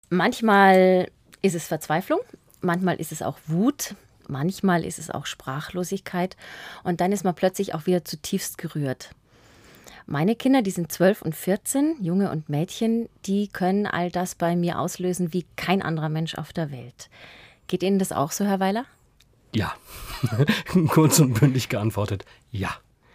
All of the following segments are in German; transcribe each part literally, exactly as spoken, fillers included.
Manchmal ist es Verzweiflung, manchmal ist es auch Wut, manchmal ist es auch Sprachlosigkeit und dann ist man plötzlich auch wieder zutiefst gerührt. Meine Kinder, die sind zwölf und vierzehn, Junge und Mädchen, die können all das bei mir auslösen wie kein anderer Mensch auf der Welt. Geht Ihnen das auch so, Herr Weiler? Ja, kurz und bündig geantwortet, ja.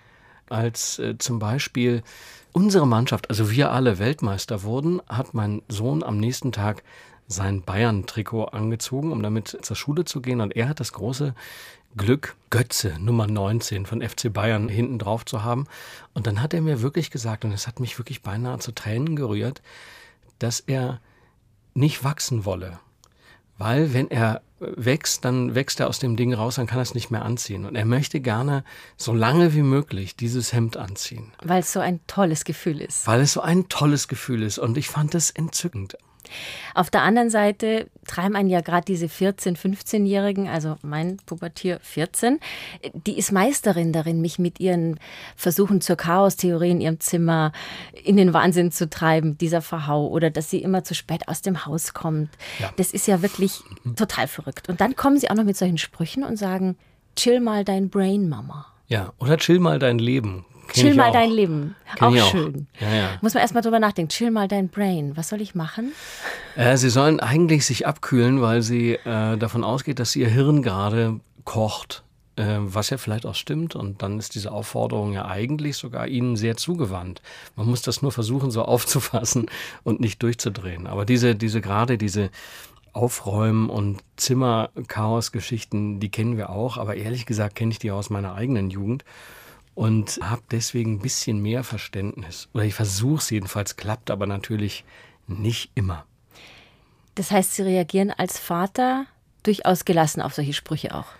Als äh, zum Beispiel unsere Mannschaft, also wir alle Weltmeister wurden, hat mein Sohn am nächsten Tag sein Bayern-Trikot angezogen, um damit zur Schule zu gehen. Und er hat das große Glück, Götze, Nummer neunzehn von F C Bayern hinten drauf zu haben. Und dann hat er mir wirklich gesagt, und es hat mich wirklich beinahe zu Tränen gerührt, dass er nicht wachsen wolle. Weil wenn er wächst, dann wächst er aus dem Ding raus, dann kann er es nicht mehr anziehen. Und er möchte gerne so lange wie möglich dieses Hemd anziehen. Weil es so ein tolles Gefühl ist. Weil es so ein tolles Gefühl ist. Und ich fand es entzückend. Auf der anderen Seite treiben einen ja gerade diese vierzehn-, fünfzehnjährigen, also mein Pubertier vierzehn, die ist Meisterin darin, mich mit ihren Versuchen zur Chaostheorie in ihrem Zimmer in den Wahnsinn zu treiben, dieser Verhau, oder dass sie immer zu spät aus dem Haus kommt. Ja. Das ist ja wirklich total verrückt. Und dann kommen sie auch noch mit solchen Sprüchen und sagen, chill mal dein Brain, Mama. Ja, oder chill mal dein Leben. Kenn Chill mal auch. Dein Leben. Kenn auch, auch schön. Ja, ja. Muss man erst mal drüber nachdenken. Chill mal dein Brain. Was soll ich machen? Äh, sie sollen eigentlich sich abkühlen, weil sie äh, davon ausgeht, dass ihr Hirn gerade kocht. Äh, was ja vielleicht auch stimmt. Und dann ist diese Aufforderung ja eigentlich sogar ihnen sehr zugewandt. Man muss das nur versuchen, so aufzufassen und nicht durchzudrehen. Aber diese, diese gerade diese Aufräumen- und Zimmer-Chaos-Geschichten, die kennen wir auch. Aber ehrlich gesagt kenne ich die aus meiner eigenen Jugend. Und habe deswegen ein bisschen mehr Verständnis. Oder ich versuche es jedenfalls, klappt aber natürlich nicht immer. Das heißt, Sie reagieren als Vater durchaus gelassen auf solche Sprüche auch?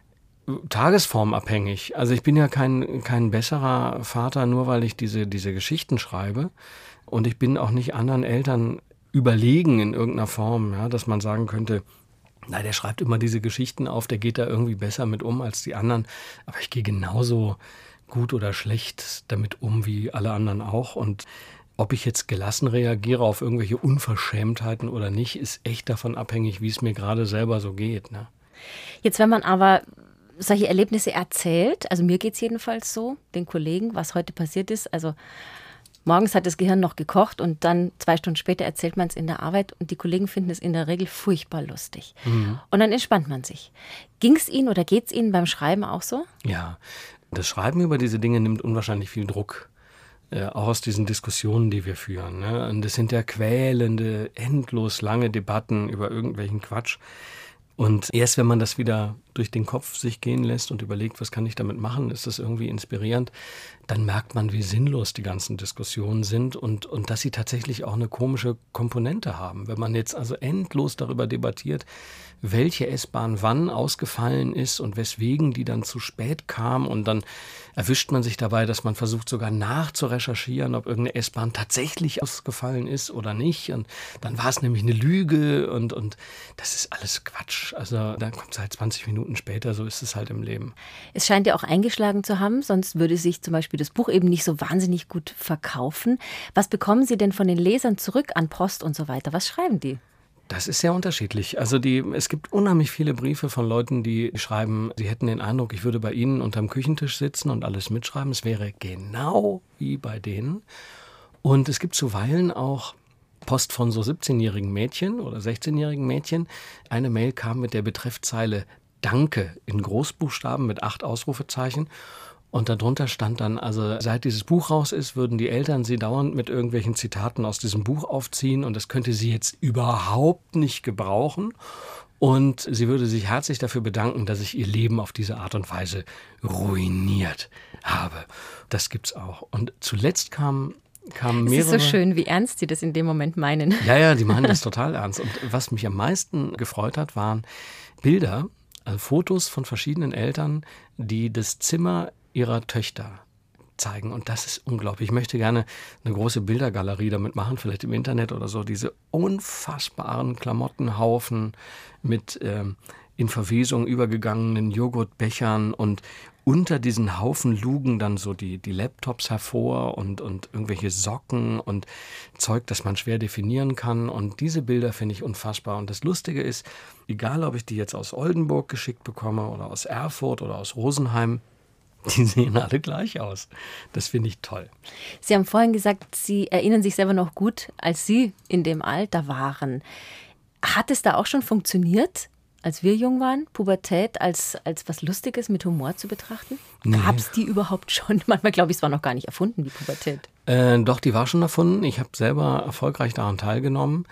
Tagesformabhängig. Also ich bin ja kein, kein besserer Vater, nur weil ich diese, diese Geschichten schreibe. Und ich bin auch nicht anderen Eltern überlegen in irgendeiner Form, ja, dass man sagen könnte, na, der schreibt immer diese Geschichten auf, der geht da irgendwie besser mit um als die anderen. Aber ich gehe genauso gut oder schlecht damit um wie alle anderen auch. Und ob ich jetzt gelassen reagiere auf irgendwelche Unverschämtheiten oder nicht, ist echt davon abhängig, wie es mir gerade selber so geht. Ne? Jetzt, wenn man aber solche Erlebnisse erzählt, also mir geht es jedenfalls so, den Kollegen, was heute passiert ist, also morgens hat das Gehirn noch gekocht und dann zwei Stunden später erzählt man es in der Arbeit und die Kollegen finden es in der Regel furchtbar lustig. Mhm. Und dann entspannt man sich. Ging es Ihnen oder geht es Ihnen beim Schreiben auch so? Ja, das Schreiben über diese Dinge nimmt unwahrscheinlich viel Druck. Äh, auch aus diesen Diskussionen, die wir führen. Ne? Und das sind ja quälende, endlos lange Debatten über irgendwelchen Quatsch. Und erst wenn man das wieder durch den Kopf sich gehen lässt und überlegt, was kann ich damit machen, ist das irgendwie inspirierend, dann merkt man, wie sinnlos die ganzen Diskussionen sind und, und dass sie tatsächlich auch eine komische Komponente haben. Wenn man jetzt also endlos darüber debattiert, welche S-Bahn wann ausgefallen ist und weswegen die dann zu spät kam und dann erwischt man sich dabei, dass man versucht sogar nachzurecherchieren, ob irgendeine S-Bahn tatsächlich ausgefallen ist oder nicht und dann war es nämlich eine Lüge und, und das ist alles Quatsch. Also dann kommt es halt zwanzig Minuten später, so ist es halt im Leben. Es scheint ja auch eingeschlagen zu haben, sonst würde sich zum Beispiel das Buch eben nicht so wahnsinnig gut verkaufen. Was bekommen Sie denn von den Lesern zurück an Post und so weiter? Was schreiben die? Das ist sehr unterschiedlich. Also die, es gibt unheimlich viele Briefe von Leuten, die schreiben, sie hätten den Eindruck, ich würde bei ihnen unterm Küchentisch sitzen und alles mitschreiben. Es wäre genau wie bei denen. Und es gibt zuweilen auch Post von so siebzehnjährigen Mädchen oder sechzehnjährigen Mädchen. Eine Mail kam mit der Betreffzeile Danke in Großbuchstaben mit acht Ausrufezeichen. Und darunter stand dann, also seit dieses Buch raus ist, würden die Eltern sie dauernd mit irgendwelchen Zitaten aus diesem Buch aufziehen und das könnte sie jetzt überhaupt nicht gebrauchen. Und sie würde sich herzlich dafür bedanken, dass ich ihr Leben auf diese Art und Weise ruiniert habe. Das gibt's auch. Und zuletzt kam kamen mehrere... Es ist so schön, wie ernst Sie das in dem Moment meinen. Ja, ja, die meinen das total ernst. Und was mich am meisten gefreut hat, waren Bilder, also Fotos von verschiedenen Eltern, die das Zimmer ihrer Töchter zeigen. Und das ist unglaublich. Ich möchte gerne eine große Bildergalerie damit machen, vielleicht im Internet oder so. Diese unfassbaren Klamottenhaufen mit ähm, in Verwesung übergegangenen Joghurtbechern und unter diesen Haufen lugen dann so die, die Laptops hervor und, und irgendwelche Socken und Zeug, das man schwer definieren kann. Und diese Bilder finde ich unfassbar. Und das Lustige ist, egal ob ich die jetzt aus Oldenburg geschickt bekomme oder aus Erfurt oder aus Rosenheim, die sehen alle gleich aus. Das finde ich toll. Sie haben vorhin gesagt, Sie erinnern sich selber noch gut, als Sie in dem Alter waren. Hat es da auch schon funktioniert, als wir jung waren, Pubertät als, als was Lustiges mit Humor zu betrachten? Nee. Gab es die überhaupt schon? Manchmal glaube ich, es war noch gar nicht erfunden, die Pubertät. Äh, doch, die war schon erfunden. Ich habe selber erfolgreich daran teilgenommen.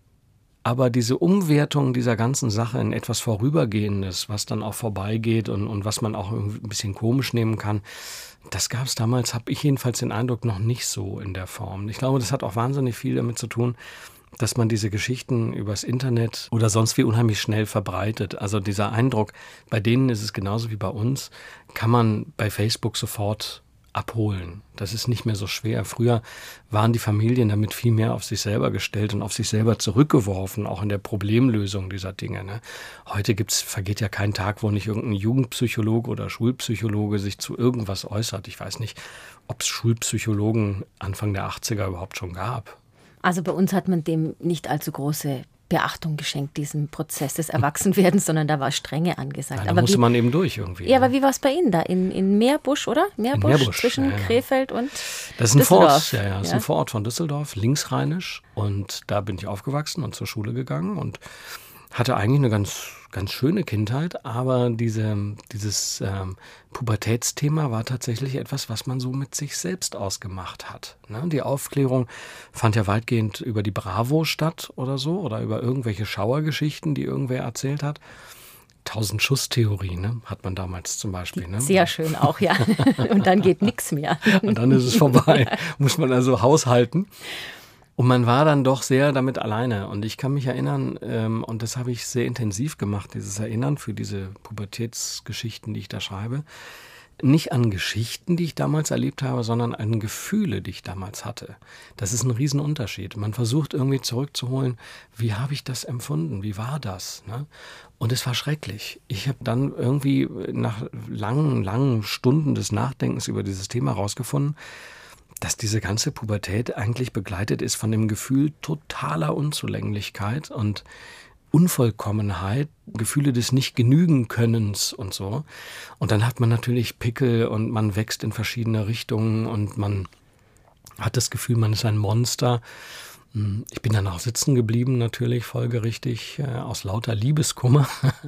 Aber diese Umwertung dieser ganzen Sache in etwas Vorübergehendes, was dann auch vorbeigeht und, und was man auch ein bisschen komisch nehmen kann, das gab es damals, habe ich jedenfalls den Eindruck, noch nicht so in der Form. Ich glaube, das hat auch wahnsinnig viel damit zu tun, dass man diese Geschichten übers Internet oder sonst wie unheimlich schnell verbreitet. Also dieser Eindruck, bei denen ist es genauso wie bei uns, kann man bei Facebook sofort abholen. Das ist nicht mehr so schwer. Früher waren die Familien damit viel mehr auf sich selber gestellt und auf sich selber zurückgeworfen, auch in der Problemlösung dieser Dinge. Ne? Heute gibt's, vergeht ja kein Tag, wo nicht irgendein Jugendpsychologe oder Schulpsychologe sich zu irgendwas äußert. Ich weiß nicht, ob es Schulpsychologen Anfang der achtziger überhaupt schon gab. Also bei uns hat man dem nicht allzu große Beachtung geschenkt, diesem Prozess des Erwachsenwerdens, sondern da war Strenge angesagt. Ja, da aber musste wie, man eben durch irgendwie. Ja, ne? aber wie war es bei Ihnen da? In, in Meerbusch, oder? Meerbusch, Meerbusch, zwischen ja, ja. Krefeld und Das ist ein Düsseldorf. Vorort, ja, ja, das ist Ja. ein Vorort von Düsseldorf, linksrheinisch. Und da bin ich aufgewachsen und zur Schule gegangen und hatte eigentlich eine ganz, ganz schöne Kindheit, aber diese, dieses ähm, Pubertätsthema war tatsächlich etwas, was man so mit sich selbst ausgemacht hat. Ne? Die Aufklärung fand ja weitgehend über die Bravo statt oder so oder über irgendwelche Schauergeschichten, die irgendwer erzählt hat. Tausend-Schuss-Theorie, ne? Hat man damals zum Beispiel. Ne? Sehr schön auch, ja. Und dann geht nichts mehr. Und dann ist es vorbei. Muss man also haushalten. Und man war dann doch sehr damit alleine. Und ich kann mich erinnern, ähm, und das habe ich sehr intensiv gemacht, dieses Erinnern für diese Pubertätsgeschichten, die ich da schreibe, nicht an Geschichten, die ich damals erlebt habe, sondern an Gefühle, die ich damals hatte. Das ist ein Riesenunterschied. Man versucht irgendwie zurückzuholen, wie habe ich das empfunden, wie war das? Ne? Und es war schrecklich. Ich habe dann irgendwie nach langen, langen Stunden des Nachdenkens über dieses Thema herausgefunden, dass diese ganze Pubertät eigentlich begleitet ist von dem Gefühl totaler Unzulänglichkeit und Unvollkommenheit, Gefühle des Nicht-Genügen-Könnens und so. Und dann hat man natürlich Pickel und man wächst in verschiedene Richtungen und man hat das Gefühl, man ist ein Monster. Ich bin dann auch sitzen geblieben, natürlich folgerichtig, aus lauter Liebeskummer.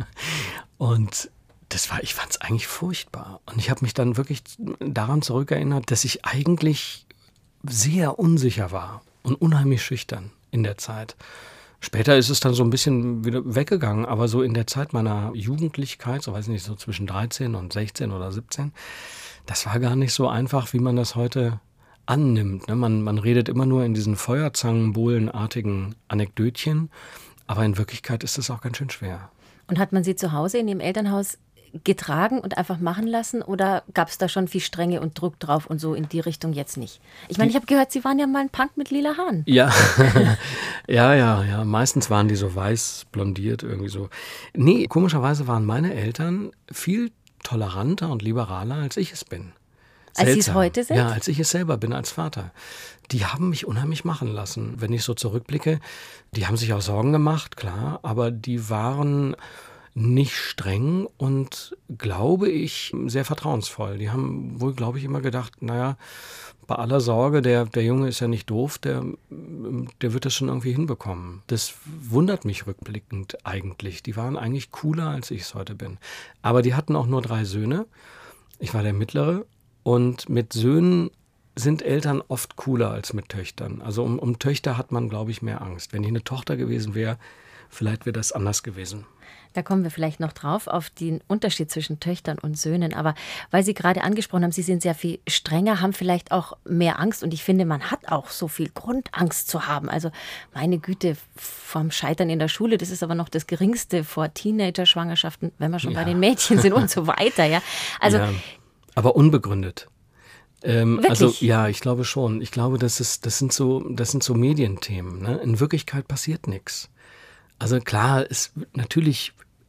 Und das war, ich fand es eigentlich furchtbar. Und ich habe mich dann wirklich daran zurückerinnert, dass ich eigentlich sehr unsicher war und unheimlich schüchtern in der Zeit. Später ist es dann so ein bisschen wieder weggegangen, aber so in der Zeit meiner Jugendlichkeit, so weiß ich nicht, so zwischen dreizehn und sechzehn oder siebzehn, das war gar nicht so einfach, wie man das heute annimmt. Ne? Man, man redet immer nur in diesen Feuerzangenbohlenartigen Anekdötchen, aber in Wirklichkeit ist es auch ganz schön schwer. Und hat man Sie zu Hause in Ihrem Elternhaus getragen und einfach machen lassen oder gab es da schon viel Strenge und Druck drauf und so in die Richtung jetzt nicht? Ich meine, ich habe gehört, Sie waren ja mal ein Punk mit lila Haaren. Ja, ja, ja, ja. Meistens waren die so weiß blondiert irgendwie so. Nee, komischerweise waren meine Eltern viel toleranter und liberaler, als ich es bin. Als Sie es heute sind? Ja, als ich es selber bin als Vater. Die haben mich unheimlich machen lassen. Wenn ich so zurückblicke, die haben sich auch Sorgen gemacht, klar, aber die waren nicht streng und, glaube ich, sehr vertrauensvoll. Die haben wohl, glaube ich, immer gedacht, naja, bei aller Sorge, der, der Junge ist ja nicht doof, der, der wird das schon irgendwie hinbekommen. Das wundert mich rückblickend eigentlich. Die waren eigentlich cooler, als ich es heute bin. Aber die hatten auch nur drei Söhne. Ich war der Mittlere und mit Söhnen sind Eltern oft cooler als mit Töchtern. Also um, um Töchter hat man, glaube ich, mehr Angst. Wenn ich eine Tochter gewesen wäre, vielleicht wäre das anders gewesen. Da kommen wir vielleicht noch drauf, auf den Unterschied zwischen Töchtern und Söhnen. Aber weil Sie gerade angesprochen haben, Sie sind sehr viel strenger, haben vielleicht auch mehr Angst. Und ich finde, man hat auch so viel Grund, Angst zu haben. Also meine Güte, vom Scheitern in der Schule, das ist aber noch das Geringste vor Teenager-Schwangerschaften, wenn wir schon ja. bei den Mädchen sind und so weiter. Ja, also, ja, aber unbegründet. Ähm, Wirklich? Also ja, ich glaube schon. Ich glaube, das ist, das sind so, das sind so Medienthemen. Ne? In Wirklichkeit passiert nichts. Also klar, es, natürlich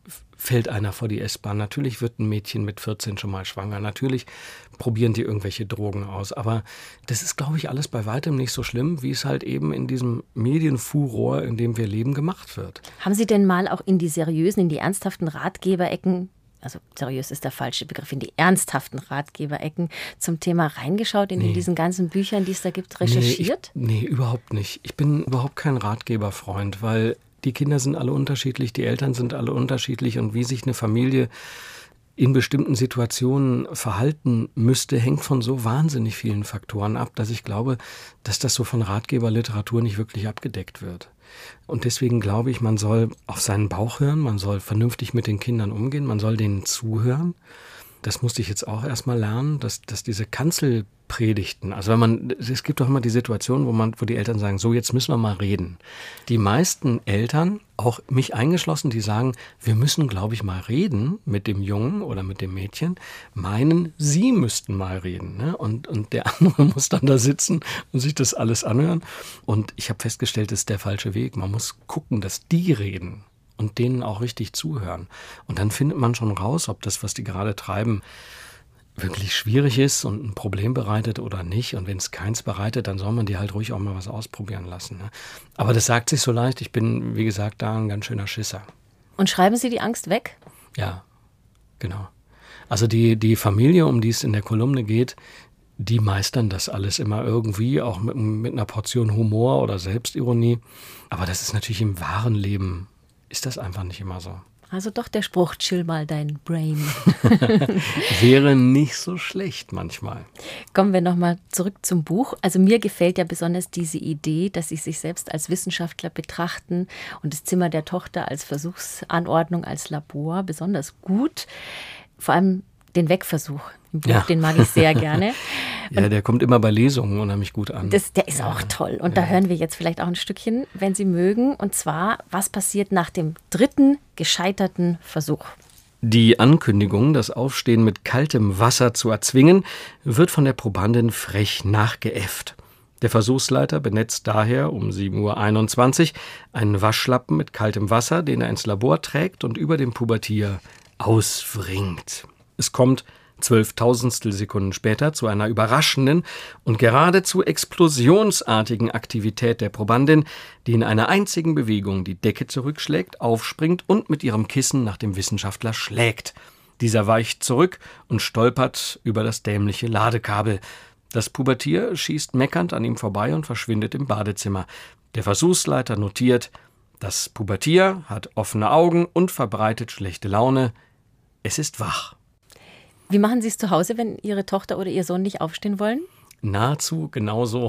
fällt einer vor die S-Bahn. Natürlich wird ein Mädchen mit vierzehn schon mal schwanger. Natürlich probieren die irgendwelche Drogen aus. Aber das ist, glaube ich, alles bei weitem nicht so schlimm, wie es halt eben in diesem Medienfuror, in dem wir leben, gemacht wird. Haben Sie denn mal auch in die seriösen, in die ernsthaften Ratgeberecken, also seriös ist der falsche Begriff, in die ernsthaften Ratgeberecken zum Thema reingeschaut, in, nee. in diesen ganzen Büchern, die es da gibt, recherchiert? Nee, ich, nee, überhaupt nicht. Ich bin überhaupt kein Ratgeberfreund, weil die Kinder sind alle unterschiedlich, die Eltern sind alle unterschiedlich und wie sich eine Familie in bestimmten Situationen verhalten müsste, hängt von so wahnsinnig vielen Faktoren ab, dass ich glaube, dass das so von Ratgeberliteratur nicht wirklich abgedeckt wird. Und deswegen glaube ich, man soll auf seinen Bauch hören, man soll vernünftig mit den Kindern umgehen, man soll denen zuhören. Das musste ich jetzt auch erstmal lernen, dass, dass diese Kanzelpredigten, also wenn man, es gibt doch immer die Situation, wo man, wo die Eltern sagen, so jetzt müssen wir mal reden. Die meisten Eltern, auch mich eingeschlossen, die sagen, wir müssen, glaube ich, mal reden mit dem Jungen oder mit dem Mädchen, meinen, sie müssten mal reden. Ne? Und, und der andere muss dann da sitzen und sich das alles anhören. Und ich habe festgestellt, das ist der falsche Weg. Man muss gucken, dass die reden. Und denen auch richtig zuhören. Und dann findet man schon raus, ob das, was die gerade treiben, wirklich schwierig ist und ein Problem bereitet oder nicht. Und wenn es keins bereitet, dann soll man die halt ruhig auch mal was ausprobieren lassen. Ne? Aber das sagt sich so leicht. Ich bin, wie gesagt, da ein ganz schöner Schisser. Und schreiben Sie die Angst weg? Ja, genau. Also die, die Familie, um die es in der Kolumne geht, die meistern das alles immer irgendwie, auch mit, mit einer Portion Humor oder Selbstironie. Aber das ist natürlich im wahren Leben ist das einfach nicht immer so. Also doch der Spruch, chill mal dein Brain. Wäre nicht so schlecht manchmal. Kommen wir nochmal zurück zum Buch. Also mir gefällt ja besonders diese Idee, dass Sie sich selbst als Wissenschaftler betrachten und das Zimmer der Tochter als Versuchsanordnung, als Labor besonders gut. Vor allem den Wegversuch im Buch, ja. Den mag ich sehr gerne. Und ja, der kommt immer bei Lesungen unheimlich gut an. Das, der ist ja. auch toll. Und ja. da hören wir jetzt vielleicht auch ein Stückchen, wenn Sie mögen. Und zwar, was passiert nach dem dritten gescheiterten Versuch? Die Ankündigung, das Aufstehen mit kaltem Wasser zu erzwingen, wird von der Probandin frech nachgeäfft. Der Versuchsleiter benetzt daher um sieben Uhr einundzwanzig einen Waschlappen mit kaltem Wasser, den er ins Labor trägt und über dem Pubertier auswringt. Es kommt zwölftausendstel Sekunden später zu einer überraschenden und geradezu explosionsartigen Aktivität der Probandin, die in einer einzigen Bewegung die Decke zurückschlägt, aufspringt und mit ihrem Kissen nach dem Wissenschaftler schlägt. Dieser weicht zurück und stolpert über das dämliche Ladekabel. Das Pubertier schießt meckernd an ihm vorbei und verschwindet im Badezimmer. Der Versuchsleiter notiert, das Pubertier hat offene Augen und verbreitet schlechte Laune. Es ist wach. Wie machen Sie es zu Hause, wenn Ihre Tochter oder Ihr Sohn nicht aufstehen wollen? Nahezu genauso.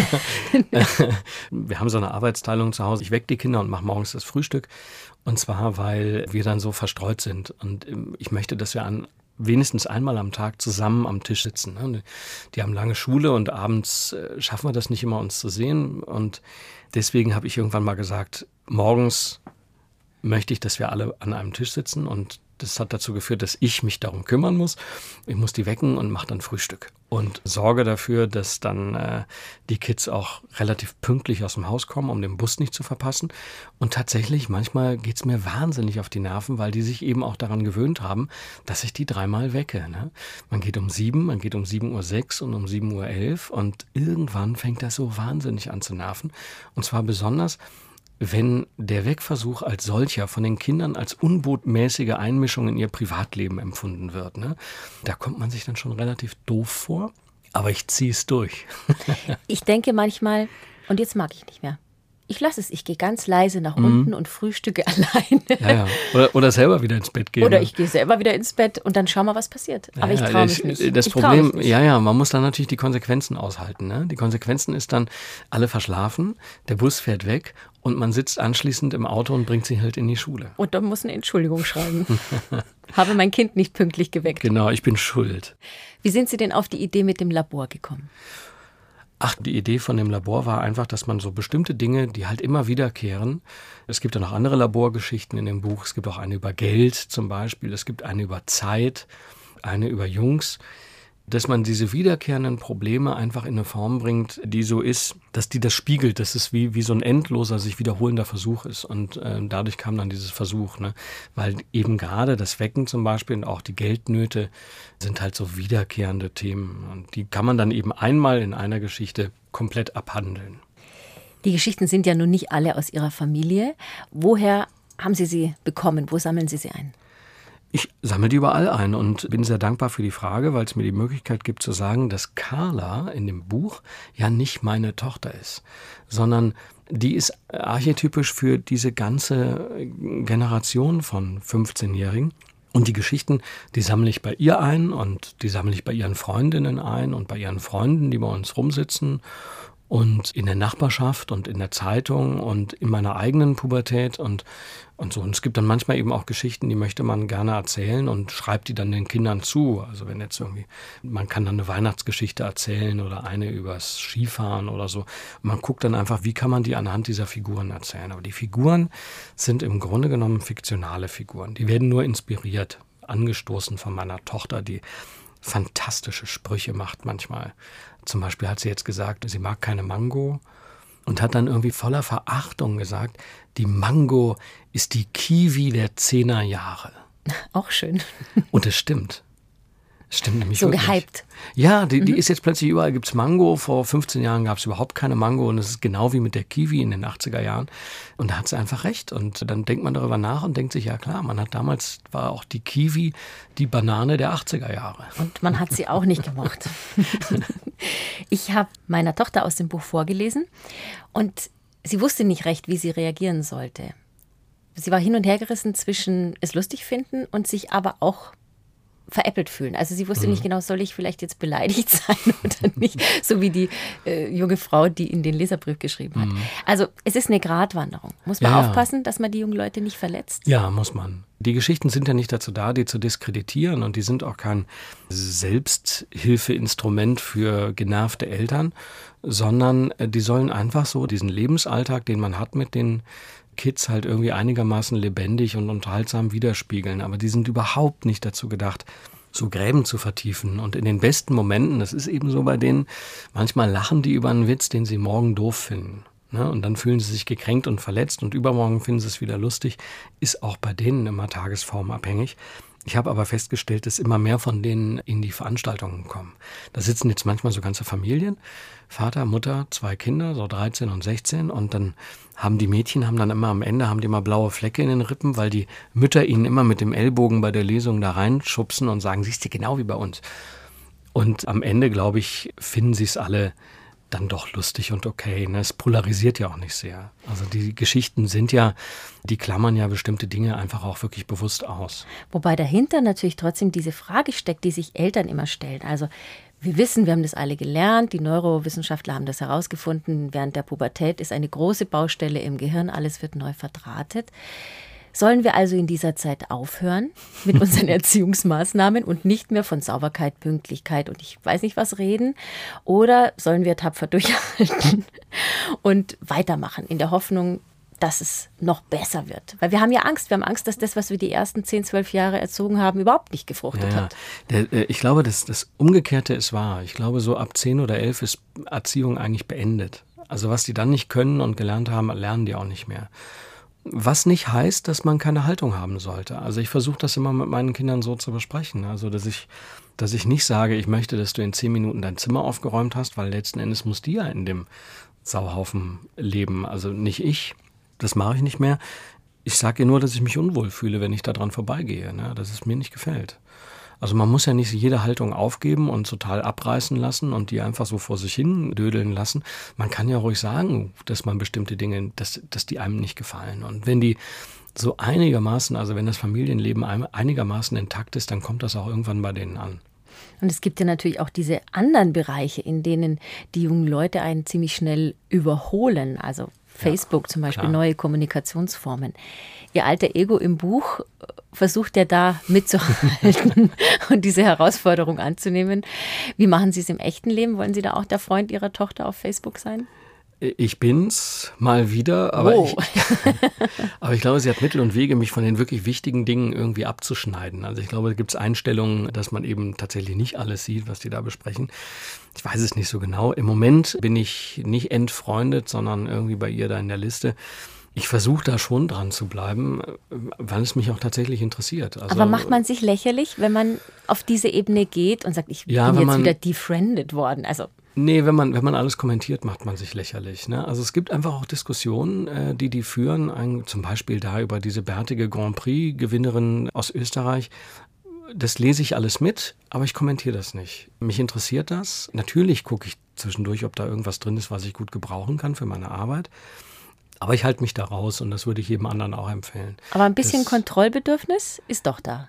Wir haben so eine Arbeitsteilung zu Hause. Ich wecke die Kinder und mache morgens das Frühstück. Und zwar, weil wir dann so verstreut sind. Und ich möchte, dass wir an wenigstens einmal am Tag zusammen am Tisch sitzen. Die haben lange Schule und abends schaffen wir das nicht immer, uns zu sehen. Und deswegen habe ich irgendwann mal gesagt, morgens möchte ich, dass wir alle an einem Tisch sitzen. Und das hat dazu geführt, dass ich mich darum kümmern muss. Ich muss die wecken und mache dann Frühstück. Und sorge dafür, dass dann äh, die Kids auch relativ pünktlich aus dem Haus kommen, um den Bus nicht zu verpassen. Und tatsächlich, manchmal geht es mir wahnsinnig auf die Nerven, weil die sich eben auch daran gewöhnt haben, dass ich die dreimal wecke. Ne? Man geht um sieben, man geht um sieben Uhr sechs und um sieben Uhr elf. Und irgendwann fängt das so wahnsinnig an zu nerven. Und zwar besonders, wenn der Wegversuch als solcher von den Kindern als unbotmäßige Einmischung in ihr Privatleben empfunden wird. Ne? Da kommt man sich dann schon relativ doof vor, aber ich ziehe es durch. Ich denke manchmal, und jetzt mag ich nicht mehr. Ich lasse es, ich gehe ganz leise nach unten mhm. und frühstücke alleine. Ja, ja. Oder, oder selber wieder ins Bett gehen. Oder ich gehe selber wieder ins Bett und dann schau mal, was passiert. Aber ja, ich traue mich nicht. Das ich Problem, mich nicht. ja, ja, man muss dann natürlich die Konsequenzen aushalten. Ne? Die Konsequenzen ist dann, alle verschlafen, der Bus fährt weg und man sitzt anschließend im Auto und bringt sie halt in die Schule. Und dann muss eine Entschuldigung schreiben. Habe mein Kind nicht pünktlich geweckt. Genau, ich bin schuld. Wie sind Sie denn auf die Idee mit dem Labor gekommen? Ach, die Idee von dem Labor war einfach, dass man so bestimmte Dinge, die halt immer wiederkehren. Es gibt ja noch andere Laborgeschichten in dem Buch. Es gibt auch eine über Geld zum Beispiel. Es gibt eine über Zeit, eine über Jungs. dass man diese wiederkehrenden Probleme einfach in eine Form bringt, die so ist, dass die das spiegelt, dass es wie, wie so ein endloser, sich wiederholender Versuch ist. Und äh, dadurch kam dann dieses Versuch, ne? Weil eben gerade das Wecken zum Beispiel und auch die Geldnöte sind halt so wiederkehrende Themen. Und die kann man dann eben einmal in einer Geschichte komplett abhandeln. Die Geschichten sind ja nun nicht alle aus Ihrer Familie. Woher haben Sie sie bekommen? Wo sammeln Sie sie ein? Ich sammle die überall ein und bin sehr dankbar für die Frage, weil es mir die Möglichkeit gibt zu sagen, dass Carla in dem Buch ja nicht meine Tochter ist, sondern die ist archetypisch für diese ganze Generation von fünfzehnjährigen. Und die Geschichten, die sammle ich bei ihr ein und die sammle ich bei ihren Freundinnen ein und bei ihren Freunden, die bei uns rumsitzen. Und in der Nachbarschaft und in der Zeitung und in meiner eigenen Pubertät und, und so. Und es gibt dann manchmal eben auch Geschichten, die möchte man gerne erzählen und schreibt die dann den Kindern zu. Also wenn jetzt irgendwie, man kann dann eine Weihnachtsgeschichte erzählen oder eine übers Skifahren oder so. Und man guckt dann einfach, wie kann man die anhand dieser Figuren erzählen. Aber die Figuren sind im Grunde genommen fiktionale Figuren. Die werden nur inspiriert, angestoßen von meiner Tochter, die fantastische Sprüche macht manchmal. Zum Beispiel hat sie jetzt gesagt, sie mag keine Mango und hat dann irgendwie voller Verachtung gesagt, die Mango ist die Kiwi der zehner Jahre. Auch schön. Und es stimmt. Es stimmt nämlich so wirklich. Gehypt. Ja, die, die mhm. ist jetzt plötzlich überall, gibt es Mango. Vor fünfzehn Jahren gab es überhaupt keine Mango und es ist genau wie mit der Kiwi in den achtziger Jahren. Und da hat sie einfach recht. Und dann denkt man darüber nach und denkt sich, ja klar, man hat damals, war auch die Kiwi die Banane der achtziger Jahre. Und man hat sie auch nicht gemocht. Ich habe meiner Tochter aus dem Buch vorgelesen und sie wusste nicht recht, wie sie reagieren sollte. Sie war hin und her gerissen zwischen es lustig finden und sich aber auch veräppelt fühlen. Also sie wusste mhm. nicht genau, soll ich vielleicht jetzt beleidigt sein oder nicht, so wie die äh, junge Frau, die in den Leserbrief geschrieben hat. Mhm. Also es ist eine Gratwanderung. Muss man ja, aufpassen, dass man die jungen Leute nicht verletzt? Ja, muss man. Die Geschichten sind ja nicht dazu da, die zu diskreditieren und die sind auch kein Selbsthilfeinstrument für genervte Eltern, sondern die sollen einfach so diesen Lebensalltag, den man hat mit den Kids halt irgendwie einigermaßen lebendig und unterhaltsam widerspiegeln. Aber die sind überhaupt nicht dazu gedacht, so Gräben zu vertiefen. Und in den besten Momenten, das ist eben so bei denen, manchmal lachen die über einen Witz, den sie morgen doof finden. Ne? Und dann fühlen sie sich gekränkt und verletzt und übermorgen finden sie es wieder lustig. Ist auch bei denen immer tagesformabhängig. Ich habe aber festgestellt, dass immer mehr von denen in die Veranstaltungen kommen. Da sitzen jetzt manchmal so ganze Familien, Vater, Mutter, zwei Kinder, so dreizehn und sechzehn. Und dann haben die Mädchen, haben dann immer am Ende, haben die immer blaue Flecke in den Rippen, weil die Mütter ihnen immer mit dem Ellbogen bei der Lesung da reinschubsen und sagen, siehst du, genau wie bei uns. Und am Ende, glaube ich, finden sie es alle dann doch lustig und okay. Ne? Es polarisiert ja auch nicht sehr. Also die Geschichten sind ja, die klammern ja bestimmte Dinge einfach auch wirklich bewusst aus. Wobei dahinter natürlich trotzdem diese Frage steckt, die sich Eltern immer stellen. Also wir wissen, wir haben das alle gelernt, die Neurowissenschaftler haben das herausgefunden, während der Pubertät ist eine große Baustelle im Gehirn, alles wird neu verdrahtet. Sollen wir also in dieser Zeit aufhören mit unseren Erziehungsmaßnahmen und nicht mehr von Sauberkeit, Pünktlichkeit und ich weiß nicht was reden? Oder sollen wir tapfer durchhalten und weitermachen in der Hoffnung, dass es noch besser wird? Weil wir haben ja Angst. Wir haben Angst, dass das, was wir die ersten zehn, zwölf Jahre erzogen haben, überhaupt nicht gefruchtet ja, hat. Der, ich glaube, das, das Umgekehrte ist wahr. Ich glaube, so ab zehn oder elf ist Erziehung eigentlich beendet. Also was die dann nicht können und gelernt haben, lernen die auch nicht mehr. Was nicht heißt, dass man keine Haltung haben sollte. Also ich versuche das immer mit meinen Kindern so zu besprechen. Also dass ich, dass ich nicht sage, ich möchte, dass du in zehn Minuten dein Zimmer aufgeräumt hast, weil letzten Endes muss die ja in dem Sauhaufen leben. Also nicht ich. Das mache ich nicht mehr. Ich sage ihr nur, dass ich mich unwohl fühle, wenn ich da dran vorbeigehe, ne? Dass es mir nicht gefällt. Also man muss ja nicht jede Haltung aufgeben und total abreißen lassen und die einfach so vor sich hin dödeln lassen. Man kann ja ruhig sagen, dass man bestimmte Dinge, dass, dass die einem nicht gefallen. Und wenn die so einigermaßen, also wenn das Familienleben einigermaßen intakt ist, dann kommt das auch irgendwann bei denen an. Und es gibt ja natürlich auch diese anderen Bereiche, in denen die jungen Leute einen ziemlich schnell überholen. Also Facebook ja, zum Beispiel, klar. Neue Kommunikationsformen. Ihr alter Ego im Buch versucht ja da mitzuhalten und diese Herausforderung anzunehmen. Wie machen Sie es im echten Leben? Wollen Sie da auch der Freund Ihrer Tochter auf Facebook sein? Ich bin's mal wieder, aber, Oh. ich, aber ich glaube, sie hat Mittel und Wege, mich von den wirklich wichtigen Dingen irgendwie abzuschneiden. Also ich glaube, da gibt es Einstellungen, dass man eben tatsächlich nicht alles sieht, was die da besprechen. Ich weiß es nicht so genau. Im Moment bin ich nicht entfreundet, sondern irgendwie bei ihr da in der Liste. Ich versuche da schon dran zu bleiben, weil es mich auch tatsächlich interessiert. Also, Aber macht man sich lächerlich, wenn man auf diese Ebene geht und sagt, ich ja, bin wenn jetzt man, wieder defriended worden? Also nee, wenn man, wenn man alles kommentiert, macht man sich lächerlich. Ne? Also es gibt einfach auch Diskussionen, äh, die die führen, ein, zum Beispiel da über diese bärtige Grand Prix-Gewinnerin aus Österreich. Das lese ich alles mit, aber ich kommentiere das nicht. Mich interessiert das. Natürlich gucke ich zwischendurch, ob da irgendwas drin ist, was ich gut gebrauchen kann für meine Arbeit. Aber ich halte mich da raus und das würde ich jedem anderen auch empfehlen. Aber ein bisschen das Kontrollbedürfnis ist doch da.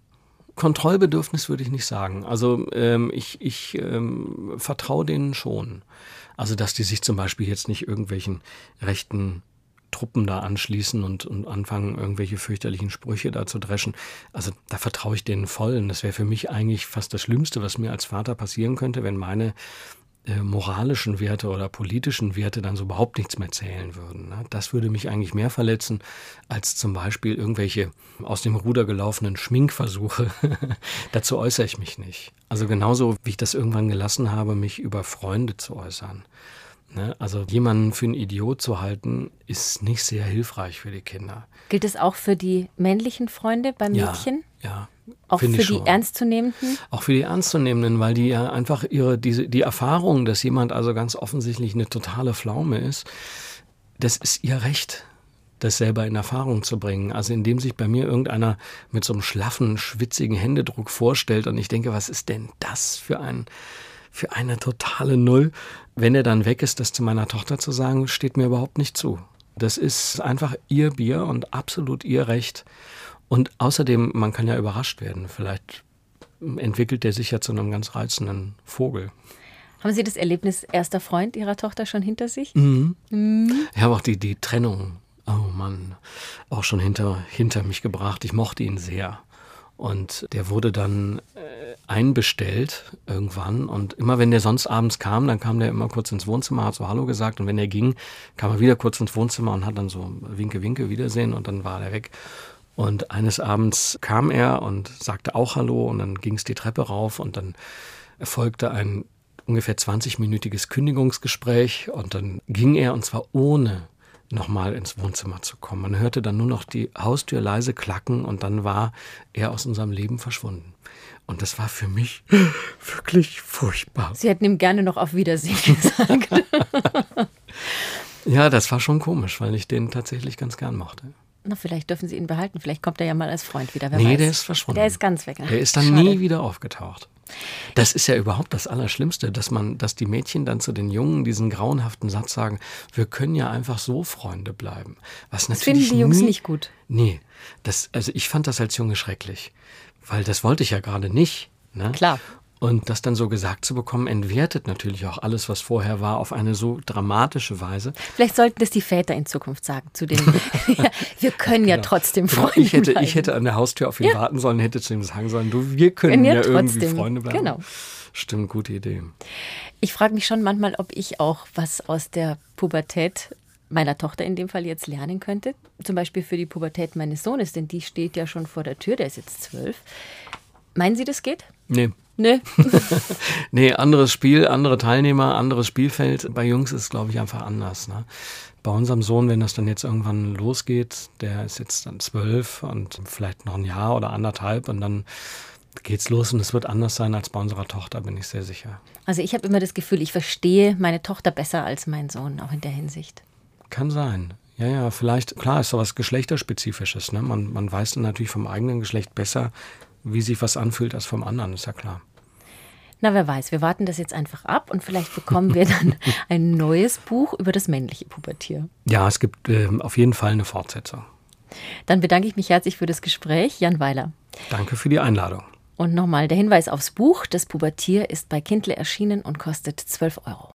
Kontrollbedürfnis würde ich nicht sagen. Also ähm, ich, ich ähm, vertraue denen schon. Also dass die sich zum Beispiel jetzt nicht irgendwelchen rechten Truppen da anschließen und, und anfangen, irgendwelche fürchterlichen Sprüche da zu dreschen. Also da vertraue ich denen voll. Und das wäre für mich eigentlich fast das Schlimmste, was mir als Vater passieren könnte, wenn meine äh, moralischen Werte oder politischen Werte dann so überhaupt nichts mehr zählen würden. Ne? Das würde mich eigentlich mehr verletzen, als zum Beispiel irgendwelche aus dem Ruder gelaufenen Schminkversuche. Dazu äußere ich mich nicht. Also genauso, wie ich das irgendwann gelassen habe, mich über Freunde zu äußern. Ne? Also jemanden für einen Idiot zu halten, ist nicht sehr hilfreich für die Kinder. Gilt es auch für die männlichen Freunde beim Ja, Mädchen? ja. Auch für Finde die ich schon. Ernstzunehmenden? Auch für die Ernstzunehmenden, weil die ja einfach ihre, diese, die Erfahrung, dass jemand also ganz offensichtlich eine totale Pflaume ist, das ist ihr Recht, das selber in Erfahrung zu bringen. Also indem sich bei mir irgendeiner mit so einem schlaffen, schwitzigen Händedruck vorstellt und ich denke, was ist denn das für ein, für eine totale Null? Wenn er dann weg ist, das zu meiner Tochter zu sagen, steht mir überhaupt nicht zu. Das ist einfach ihr Bier und absolut ihr Recht. Und außerdem, man kann ja überrascht werden. Vielleicht entwickelt der sich ja zu einem ganz reizenden Vogel. Haben Sie das Erlebnis erster Freund Ihrer Tochter schon hinter sich? Mhm. Mhm. Ich habe auch die, die Trennung, oh Mann, auch schon hinter, hinter mich gebracht. Ich mochte ihn sehr. Und der wurde dann äh, einbestellt irgendwann. Und immer wenn der sonst abends kam, dann kam der immer kurz ins Wohnzimmer, hat so Hallo gesagt. Und wenn er ging, kam er wieder kurz ins Wohnzimmer und hat dann so Winke, Winke, Wiedersehen. Und dann war er weg. Und eines Abends kam er und sagte auch Hallo. Und dann ging es die Treppe rauf. Und dann erfolgte ein ungefähr zwanzigminütiges Kündigungsgespräch. Und dann ging er, und zwar ohne nochmal ins Wohnzimmer zu kommen. Man hörte dann nur noch die Haustür leise klacken und dann war er aus unserem Leben verschwunden. Und das war für mich wirklich furchtbar. Sie hätten ihm gerne noch auf Wiedersehen gesagt. Ja, das war schon komisch, weil ich den tatsächlich ganz gern mochte. Na, vielleicht dürfen Sie ihn behalten. Vielleicht kommt er ja mal als Freund wieder. Wer nee, weiß. der ist verschwunden. Der ist ganz weg. Der ist dann Schade. nie wieder aufgetaucht. Das ist ja überhaupt das Allerschlimmste, dass man, dass die Mädchen dann zu den Jungen diesen grauenhaften Satz sagen, wir können ja einfach so Freunde bleiben. Was Das finden natürlich die Jungs nie, nicht gut. Nee, das, also ich fand das als Junge schrecklich, weil das wollte ich ja gerade nicht. Ne? Klar. Und das dann so gesagt zu bekommen, entwertet natürlich auch alles, was vorher war, auf eine so dramatische Weise. Vielleicht sollten das die Väter in Zukunft sagen zu den. Wir können ja Genau. trotzdem Genau, Freunde ich hätte, bleiben. ich hätte an der Haustür auf ihn Ja. warten sollen, hätte zu ihm sagen sollen, du, wir können Können ja ja, irgendwie trotzdem. Freunde bleiben. Genau. Stimmt, gute Idee. Ich frage mich schon manchmal, ob ich auch was aus der Pubertät meiner Tochter in dem Fall jetzt lernen könnte. Zum Beispiel für die Pubertät meines Sohnes, denn die steht ja schon vor der Tür, der ist jetzt zwölf. Meinen Sie, das geht? Nee. Nö. Nee, anderes Spiel, andere Teilnehmer, anderes Spielfeld. Bei Jungs ist es, glaube ich, einfach anders. Ne? Bei unserem Sohn, wenn das dann jetzt irgendwann losgeht, der ist jetzt dann zwölf und vielleicht noch ein Jahr oder anderthalb und dann geht's los und es wird anders sein als bei unserer Tochter, bin ich sehr sicher. Also ich habe immer das Gefühl, ich verstehe meine Tochter besser als meinen Sohn, auch in der Hinsicht. Kann sein. Ja, ja, vielleicht, klar, ist sowas Geschlechterspezifisches. Ne? Man, man weiß dann natürlich vom eigenen Geschlecht besser, wie sich was anfühlt, als vom anderen, ist ja klar. Na, wer weiß, wir warten das jetzt einfach ab und vielleicht bekommen wir dann ein neues Buch über das männliche Pubertier. Ja, es gibt äh, auf jeden Fall eine Fortsetzung. Dann bedanke ich mich herzlich für das Gespräch, Jan Weiler. Danke für die Einladung. Und nochmal der Hinweis aufs Buch. Das Pubertier ist bei Kindle erschienen und kostet zwölf Euro.